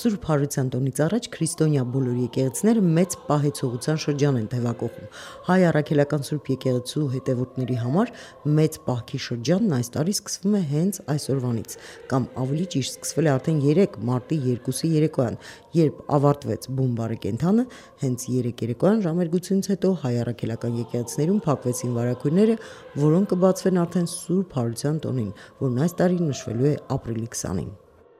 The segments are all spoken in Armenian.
Սուրբ Հարության տոնից առաջ քրիստոնյա բոլոր եկեղեցիները մեծ պահեցողության շրջան են թևակողում։ Հայ առաքելական Սուրբ եկեղեցու հետևորդների համար մեծ պահքի շրջանն այս տարի սկսվում է հենց այսօրվանից, կամ ավելի ճիշտ սկսվել է արդեն 3 մարտի 2-ի երեկոյան, երբ ավարտվեց բուն բարեկենդանը, հենց 3 երեկոյան ժամերգությունից հետո հայ առաքելական եկեղեցիներում փակվեցին վարագույրները, որոնք կբացվեն արդեն Սուրբ Հարության տոնին, որն այս տարի նշվելու է ապրիլի 20-ին։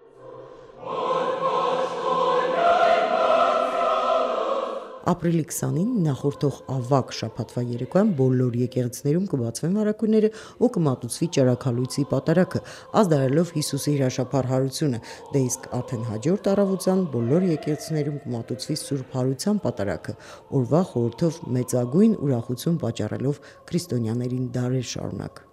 Ապրիլի 20-ին նախորդող ավագ շաբաթվա երեկոյան բոլոր եկեղեցիներում կբացվեն վարագույրները ու կմատուցվի ճրագալույցի պատարագը, ազդարելով Հիսուսի հրաշափառ հարությունը, դե իսկ արդեն հաջորդ առավոտյան բոլոր եկեղեցիներում կմատուցվի Սուրբ Հարության պատարագը, օրվա խորհրդով մեծագույն ուրախություն պատճառելով քրիստոնյաներին դարեր շարունակ։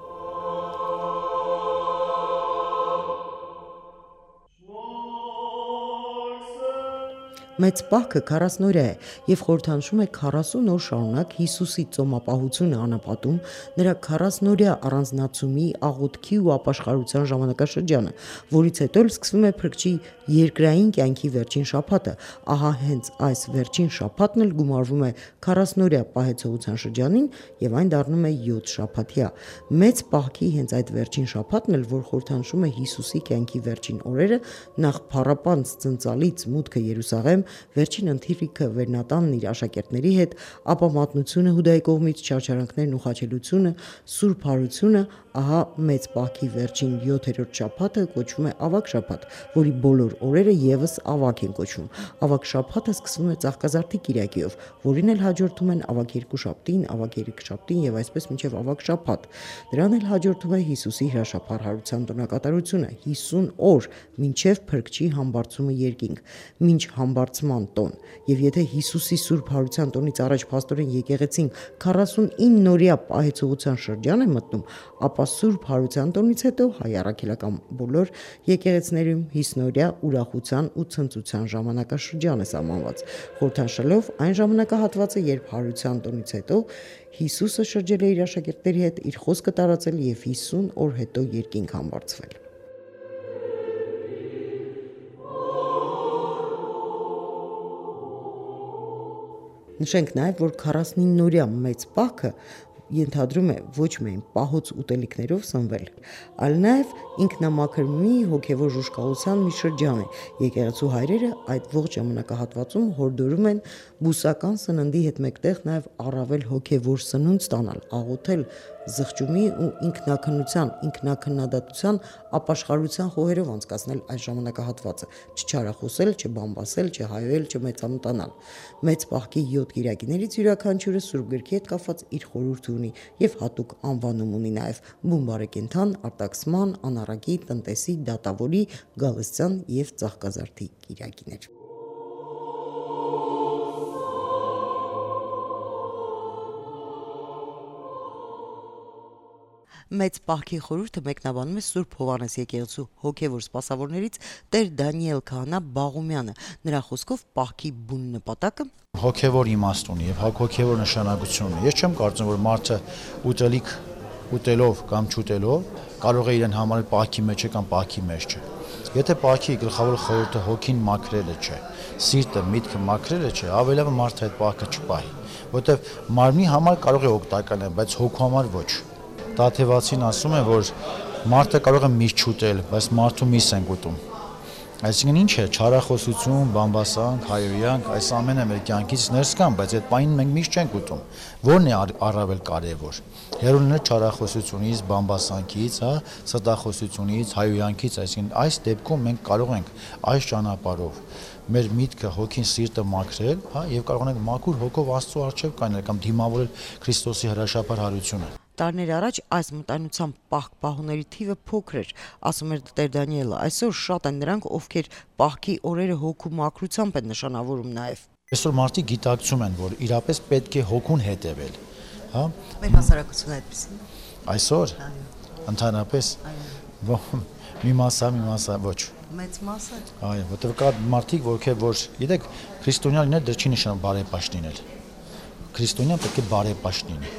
Մեծ պահքը 40-օրյա է և խորհրդանշում է 40 օր շարունակ Հիսուսի ծոմապահությունը անապատում, նրա 40-օրյա առանձնացումի, աղոթքի ու ապաշխարության ժամանակաշրջանը, որից հետո սկսվում է Փրկչի երկրային կյանքի վերջին շաբաթը, ահա հենց այս վերջին շաբաթն էլ գումարվում է 40-օրյա պահեցողության շրջանին և այն դառնում է 7 շաբաթյա։ Մեծ պահքի հենց այդ վերջին շաբաթն էլ, որ խորհրդանշում է Հիսուսի կյանքի վերջին օրերը, նախ փառապանծ ծնծալից մուտքը Երուսաղեմ, վերջին ընթիրիքը Վերնատանն իր աշակերտների հետ, ապա մատնությունը Հուդայի կողմից, չարչարանքներն ու խաչելությունը, Սուրբ Հարությունը, ահա մեծ պահքի վերջին 7-րդ շաբաթը կոչվում է ավագ շաբաթ, որի բոլոր օրերը եւս ավագ են կոչվում։ Ավագ շաբաթը սկսվում է Ծաղկազարդի կիրակիով, որին էլ հաջորդում են ավագ երկուշաբթին, ավագ երեքշաբթին եւ այսպես մինչեւ ավագ շաբաթ։ Դրան էլ հաջորդում է Հիսուսի հրաշափառ հարության տոնակատարությունը 50 օր մինչեւ Փրկչի համբարձումը երկինք, մինչ համբարձման տոն։ Եվ եթե Հիսուսի Սուրբ Հարության տոնից առաջ փաստորեն եկեղեցին 49-օրյա պահեցողության շրջան է մտնում, ապա Սուրբ Հարության տոնից հետո հայ առաքելական բոլոր եկեղեցիներում 50-օրյա ուրախության ու ցնծության ժամանակաշրջան է սահմանված, խորհրդանշելով այն ժամանակահատվածը, երբ Հարության տոնից հետո Հիսուսը շրջել է իր աշակերտների հետ, իր խոսքը տարածել եւ 50 օր հետո երկինք համբարձվել։ Նշենք նաև, որ 49-օրյա մեծ պահքը ենթադրում է ոչ միայն պահոց ուտելիքներով սնվել, այլ նաև ինքնամաքրմի հոգևոր ժուշկալության մի շրջան է։ Եկեղեցու հայրերը այդ ողջ ժամանակահատվածում հորդորում են բուսական սննդի հետ մեկտեղ նաև առավել հոգևոր սնունդ ստանալ, աղոթել, զղջումի ու ինքնակնության, ինքնակննադատության, ապաշխարության խոհերով անցկացնել այս ժամանակահատվածը, չչարախոսել, չբամբասել, չհայոել, չմեծամտանալ։ Մեծ պահքի 7 կիրակիներից յուրաքանչյուրը Սուրբ գրքի հետ կապված իր խորհուրդ ունի եւ հատուկ անվանում ունի նաև բուն բարեկենդան, արտաքսման, անառակի, տնտեսի, դատավորի, գալստյան եւ ծաղկազարդի կիրակիներ։ Մեծ պահքի խորհուրդը մեկնաբանում է Սուրբ Հովհաննես եկեղեցու հոգևոր սպասավորներից Տեր Դանիել Քահանա Բաղումյանը։ Նրա խոսքով պահքի բուն նպատակը հոգևոր իմաստ ունի եւ հոգևոր նշանակություն ունի։ Ես չեմ կարծում, որ մարդը ուտելիք ուտելով կամ չուտելով կարող է իրեն համարել պահքի մեջ է կամ պահքի մեջ չէ։ Եթե պահքի գլխավոր խորհուրդը հոգին մաքրելը չէ, սիրտը, միտքը մաքրելը չէ, ավելի լավ մարդը այդ պահքը չպահի, որտեվ մարմնի համար կարող է օգտակար լինել, բայց հոգու համար ոչ։ Դաթևացին ասում է, որ մարդը կարող է միշտ չուտել, բայց մարդու միս ենք ուտում։ Այսինքն ինչ է, չարախոսություն, բամբասանք, հայոյանք, այս ամենը մեր կյանքից ներս կան, բայց այդ պահին մենք միշտ չենք ուտում։ Որն է առավել կարևոր։ Հերոնը չարախոսությունից, բամբասանքից, ստախոսությունից, հայոյանքից, այսինքն այս դեպքում մենք կարող ենք այս ճանապարհով մեր միտքը, հոգին, սիրտը մաքրել, եւ կարող ենք մաքուր հոգով Աստծո առջև կայնել կամ դիմավորել Քրիստոսի հրաշափառ հարությունը։ Տարիներ առաջ այս մտայնությամբ պահների թիվը փոքր էր, ասում էր Տեր Դանիելը։ Այսօր շատ են նրանք, ովքեր պահքի օրերը հոգու մաքրությամբ են նշանավորում նաև։ Այսօր մարդիկ գիտակցում են, որ իրապես պետք է հոգուն հետևել, հա։ Մեր հասարակությունը այդպեսին։ Այսօր ընդհանրապես մի մասը ոչ։ Մեծ մասը։ Այո, որտեղ կա մարդիկ, որ գիտեք, քրիստոնյա լինել դեռ չի նշանակում բարեպաշտ լինել։ Քրիստոնյան պետք է բարեպաշտ լինի։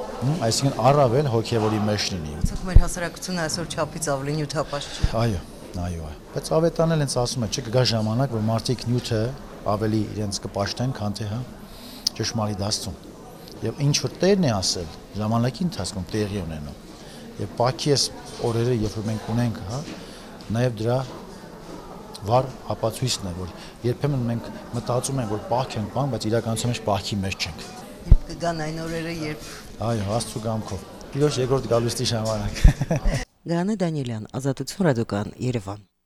Այսինքն առավել հոգևորի մեջ լինի։ Ոնց մեր հասարակությունը այսօր չափից ավելի նյութապաշտ չէ։ Այո, այո։ Բայց ավետարան էլ հենց ասում է, չէ, կգա ժամանակ, որ մարդիկ նյութը ավելի իրենց կպաշտեն, քան թե հա ճշմարիտ Աստծուն։ Եվ ինչ որ Տերն է ասել, ժամանակի ընթացքում տեղի ունենում։ Եվ Պաքի այս օրերը, երբ որ մենք ունենք, հա, նաև դրա վառ ապացույցն է, որ երբեմն մենք մտածում ենք, որ Պահք ենք բան, բայց իրականության մեջ Պահքի մեջ չենք։ Երբ կգան այն օրերը, երբ Այո, Աստծո կամքով։ Տիրոջ երկրորդ գալուստի ժամանակ։ Գաներ Դանիելյան, Ազատություն ռադիոկան, Երևան։